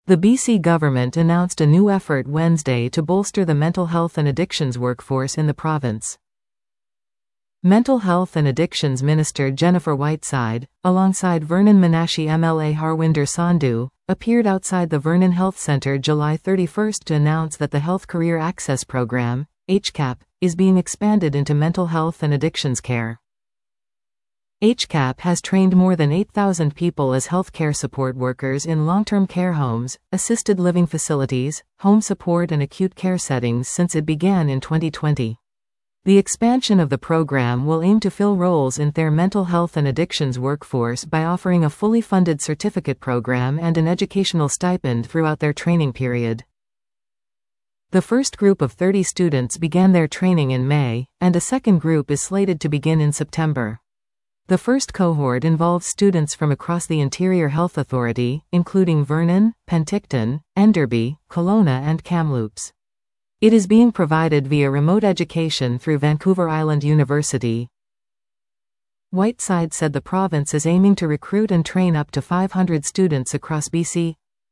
The BC government announced a new effort Wednesday to bolster the mental health and addictions workforce in the province. Mental Health and Addictions Minister Jennifer Whiteside, alongside Vernon Menashe MLA Harwinder Sandhu, appeared outside the Vernon Health Centre July 31 to announce that the Health Career Access Program, HCAP, is being expanded into mental health and addictions care. HCAP has trained more than 8,000 people as healthcare support workers in long-term care homes, assisted living facilities, home support and acute care settings since it began in 2020. The expansion of the program will aim to fill roles in their mental health and addictions workforce by offering a fully funded certificate program and an educational stipend throughout their training period. The first group of 30 students began their training in May, and a second group is slated to begin in September. The first cohort involves students from across the Interior Health Authority, including Vernon, Penticton, Enderby, Kelowna and Kamloops. It is being provided via remote education through Vancouver Island University. Whiteside said the province is aiming to recruit and train up to 500 students across BC.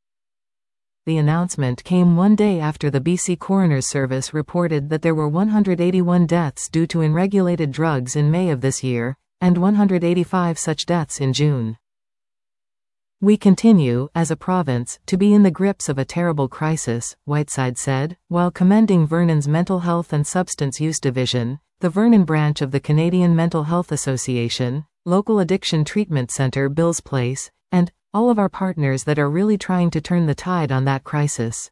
The announcement came one day after the BC Coroner's Service reported that there were 181 deaths due to unregulated drugs in May of this year, and 185 such deaths in June. We continue, as a province, to be in the grips of a terrible crisis, Whiteside said, while commending Vernon's Mental Health and Substance Use Division, the Vernon branch of the Canadian Mental Health Association, local addiction treatment centre Bill's Place, and all of our partners that are really trying to turn the tide on that crisis.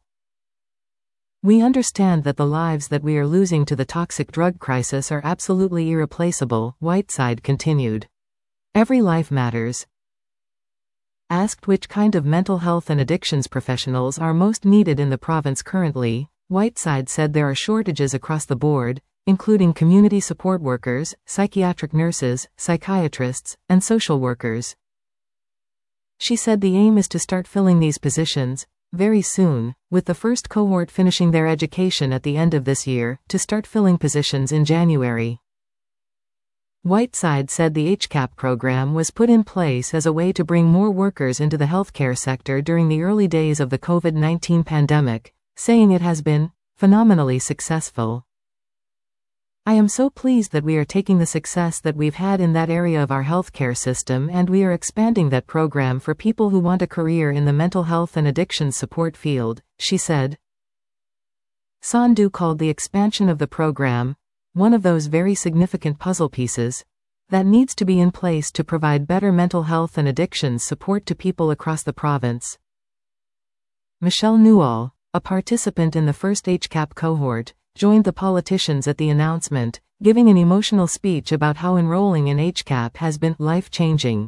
We understand that the lives that we are losing to the toxic drug crisis are absolutely irreplaceable, Whiteside continued. Every life matters. Asked which kind of mental health and addictions professionals are most needed in the province currently, Whiteside said there are shortages across the board, including community support workers, psychiatric nurses, psychiatrists, and social workers. She said the aim is to start filling these positions very soon, with the first cohort finishing their education at the end of this year, to start filling positions in January. Whiteside said the HCAP program was put in place as a way to bring more workers into the healthcare sector during the early days of the COVID-19 pandemic, saying it has been phenomenally successful. I am so pleased that we are taking the success that we've had in that area of our healthcare system and we are expanding that program for people who want a career in the mental health and addictions support field, she said. Sandhu called the expansion of the program one of those very significant puzzle pieces that needs to be in place to provide better mental health and addictions support to people across the province. Michelle Newell, a participant in the first HCAP cohort, joined the politicians at the announcement, giving an emotional speech about how enrolling in HCAP has been life-changing.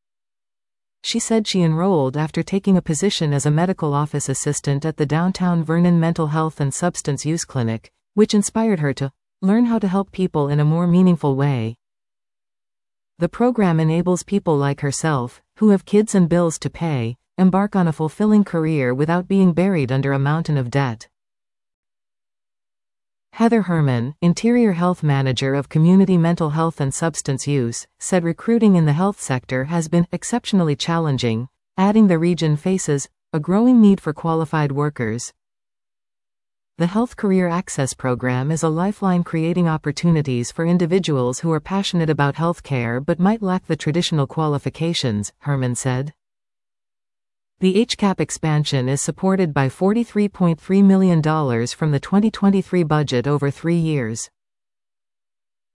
She said she enrolled after taking a position as a medical office assistant at the downtown Vernon Mental Health and Substance Use Clinic, which inspired her to learn how to help people in a more meaningful way. The program enables people like herself, who have kids and bills to pay, embark on a fulfilling career without being buried under a mountain of debt. Heather Herman, Interior Health Manager of Community Mental Health and Substance Use, said recruiting in the health sector has been exceptionally challenging, adding the region faces a growing need for qualified workers. The Health Career Access Program is a lifeline creating opportunities for individuals who are passionate about healthcare but might lack the traditional qualifications, Herman said. The HCAP expansion is supported by $43.3 million from the 2023 budget over 3 years.